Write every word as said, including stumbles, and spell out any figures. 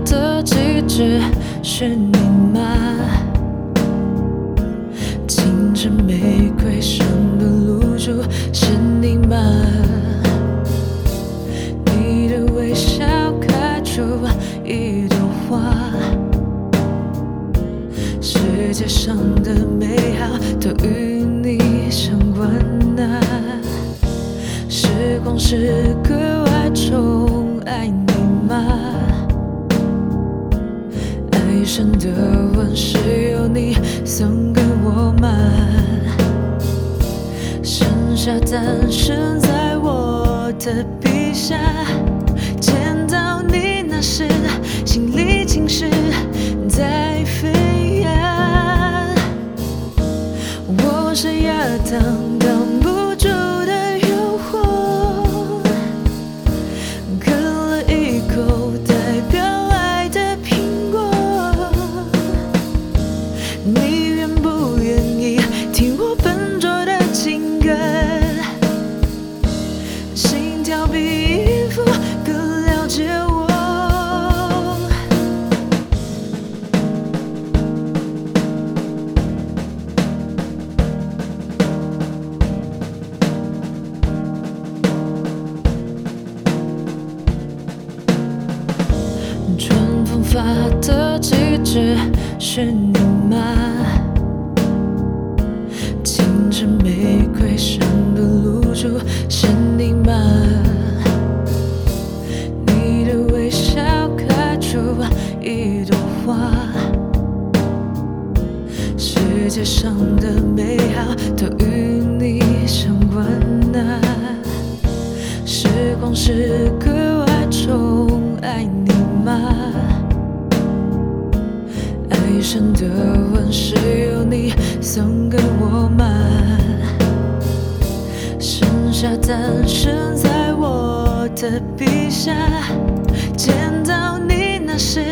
的季节是你吗？清晨玫瑰上的露珠是你吗？你的微笑开出一朵花，世界上的美好都与你相关啊。时光是格外宠爱你吗？爱上的吻是由你送给我吗？剩下单身在我的笔下，见到你那时，心里尽是在飞扬。我是亚当，挡不住的诱惑，啃了一口代表爱的苹果。你愿不愿意听我笨拙的情歌？心跳比音符更了解我。春风发的季节是你吗？清晨玫瑰上的露珠是你吗？你的微笑开出一朵花，世界上的美好都与你相关啊。时光是格外宠爱你吗？爱上的吻是由你送给我吗？剩下单身在我的笔下，见到你那时，